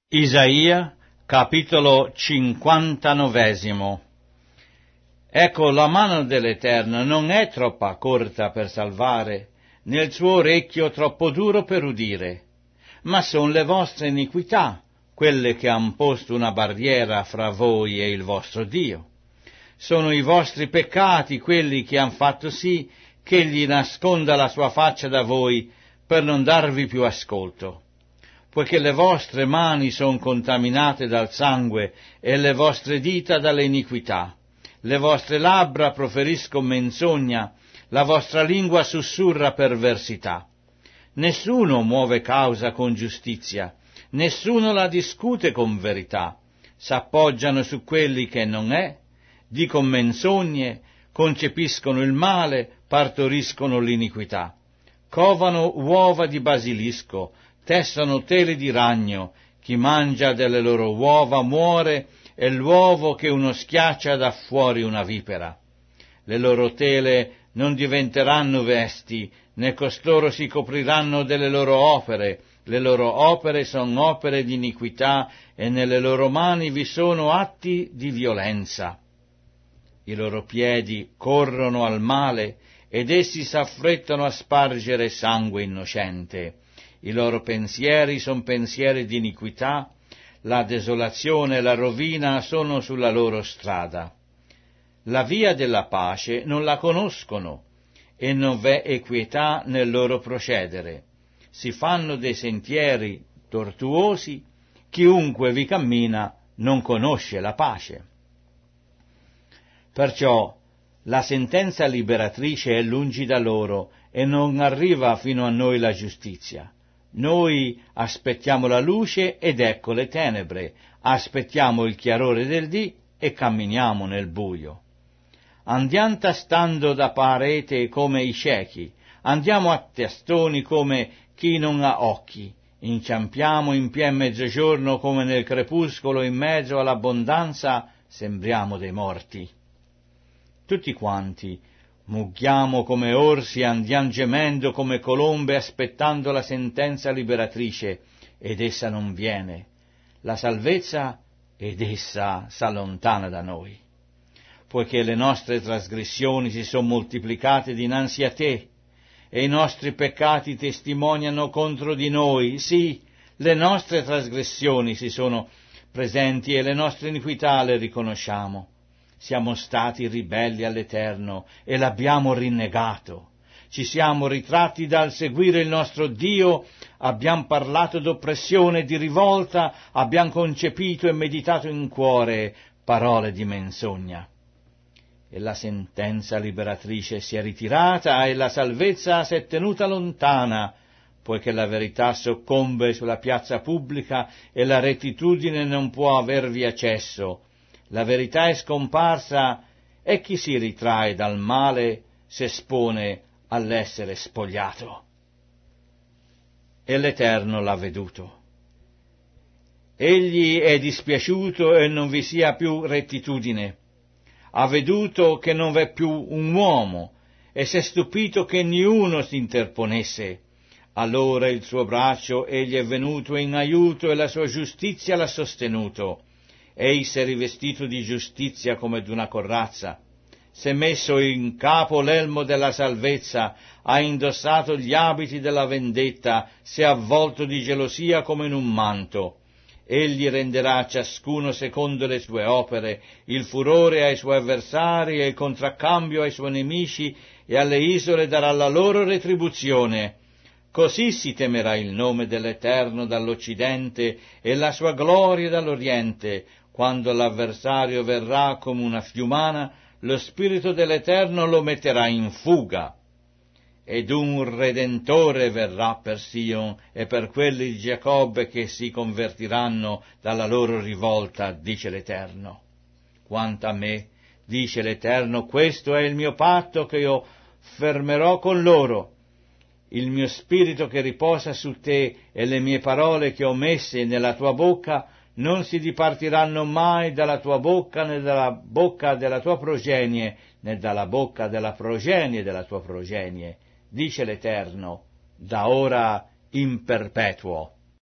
Isaia, capitolo 59. Ecco, la mano dell'Eterno non è troppo corta per salvare, né il suo orecchio troppo duro per udire, ma son le vostre iniquità, quelle che han posto una barriera fra voi e il vostro Dio. Sono i vostri peccati quelli che han fatto sì che egli nasconda la sua faccia da voi per non darvi più ascolto. Poiché le vostre mani sono contaminate dal sangue e le vostre dita dalle iniquità. Le vostre labbra proferiscono menzogna, la vostra lingua sussurra perversità. Nessuno muove causa con giustizia, nessuno la discute con verità. S'appoggiano su quelli che non è, dicono menzogne, concepiscono il male, partoriscono l'iniquità. Covano uova di basilisco, tessono tele di ragno, chi mangia delle loro uova muore, e l'uovo che uno schiaccia dà fuori una vipera. Le loro tele non diventeranno vesti, né costoro si copriranno delle loro opere. Le loro opere sono opere di iniquità, e nelle loro mani vi sono atti di violenza. I loro piedi corrono al male, ed essi s'affrettano a spargere sangue innocente. I loro pensieri sono pensieri di iniquità, la desolazione e la rovina sono sulla loro strada. La via della pace non la conoscono, e non v'è equità nel loro procedere. Si fanno dei sentieri tortuosi, chiunque vi cammina non conosce la pace. Perciò la sentenza liberatrice è lungi da loro, e non arriva fino a noi la giustizia. Noi aspettiamo la luce ed ecco le tenebre, aspettiamo il chiarore del dì e camminiamo nel buio. Andiamo tastando da parete come i ciechi, andiamo a tastoni come chi non ha occhi, inciampiamo in pie mezzogiorno come nel crepuscolo in mezzo all'abbondanza, sembriamo dei morti. Tutti quanti mugghiamo come orsi, andiamo gemendo come colombe aspettando la sentenza liberatrice, ed essa non viene. La salvezza, ed essa s'allontana da noi. Poiché le nostre trasgressioni si sono moltiplicate dinanzi a te, e i nostri peccati testimoniano contro di noi, sì, le nostre trasgressioni si sono presenti e le nostre iniquità le riconosciamo. Siamo stati ribelli all'Eterno e l'abbiamo rinnegato. Ci siamo ritratti dal seguire il nostro Dio, abbiamo parlato d'oppressione e di rivolta, abbiamo concepito e meditato in cuore parole di menzogna. E la sentenza liberatrice si è ritirata e la salvezza si è tenuta lontana, poiché la verità soccombe sulla piazza pubblica e la rettitudine non può avervi accesso. La verità è scomparsa e chi si ritrae dal male s'espone all'essere spogliato. E l'Eterno l'ha veduto. Egli è dispiaciuto e non vi sia più rettitudine. Ha veduto che non v'è più un uomo e s'è stupito che niuno si interponesse. Allora il suo braccio egli è venuto in aiuto e la sua giustizia l'ha sostenuto. Ei s'è rivestito di giustizia come d'una corazza, s'è messo in capo l'elmo della salvezza, ha indossato gli abiti della vendetta, s'è avvolto di gelosia come in un manto. Egli renderà a ciascuno secondo le sue opere, il furore ai suoi avversari e il contraccambio ai suoi nemici, e alle isole darà la loro retribuzione. Così si temerà il nome dell'Eterno dall'Occidente e la sua gloria dall'Oriente. Quando l'avversario verrà come una fiumana, lo Spirito dell'Eterno lo metterà in fuga. Ed un Redentore verrà per Sion e per quelli di Giacobbe che si convertiranno dalla loro rivolta, dice l'Eterno. Quanto a me, dice l'Eterno, questo è il mio patto che io fermerò con loro. Il mio spirito che riposa su te e le mie parole che ho messe nella tua bocca non si dipartiranno mai dalla tua bocca, né dalla bocca della tua progenie, né dalla bocca della progenie della tua progenie, dice l'Eterno, da ora in perpetuo.